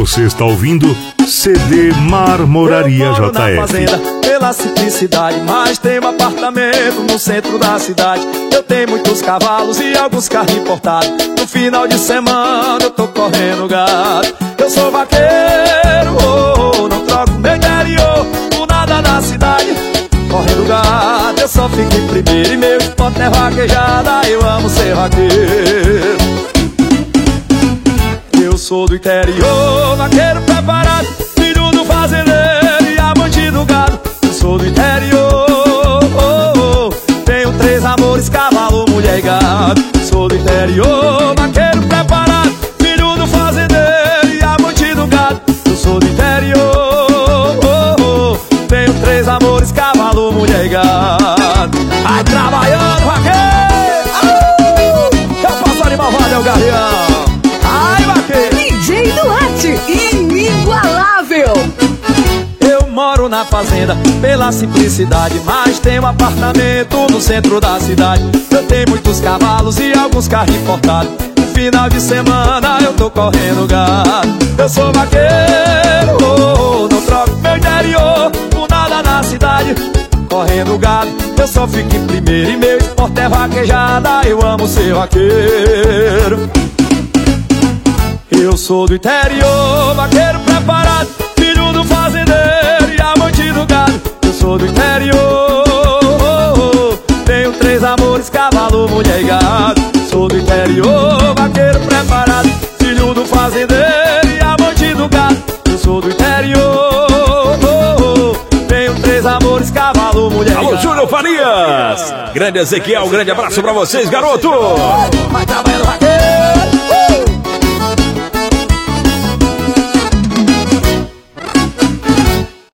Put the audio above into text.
Você está ouvindo CD Marmoraria Eu moro na JF. fazenda pela simplicidade, mas tem um apartamento no centro da cidade. Eu tenho muitos cavalos e alguns carros importados. No final de semana eu tô correndo gado. Eu sou vaqueiro, não troco meu interior por nada na cidade. Correndo gado, eu só fico em primeiro e meu esporte é vaquejada. Eu amo ser vaqueiro. Eu sou do interior, vaqueiro preparado, filho do fazendeiro e amante do gado. Eu sou do interior, tenho 3 amores, cavalo, mulher e gado. Eu sou do interior, vaqueiro preparado, filho do fazendeiro e amante do gado. Eu sou do interior, tenho 3 amores, cavalo, mulher e gado. Vai trabalhando, vaqueiro! Eu faço animal, valeu, Garrião! DJ Duarte, inigualável. Eu moro na fazenda pela simplicidade, mas tenho um apartamento no centro da cidade. Eu tenho muitos cavalos e alguns carros importados. No final de semana eu tô correndo gado. Eu sou vaqueiro, não troco meu interior por nada na cidade. Correndo gado, eu só fico em primeiro e meu esporte é vaquejada. Eu amo ser vaqueiro. Eu sou do interior, vaqueiro preparado, filho do fazendeiro e amante do gado. Eu sou do interior, tenho 3 amores, cavalo, mulher e gado. Sou do interior, vaqueiro preparado, filho do fazendeiro e amante do gado. Eu sou do interior, tenho 3 amores, cavalo, mulher e gado. Alô, Júnior Farias! Grande Ezequiel, um grande abraço pra vocês, garoto! Vai trabalhando, vaqueiro!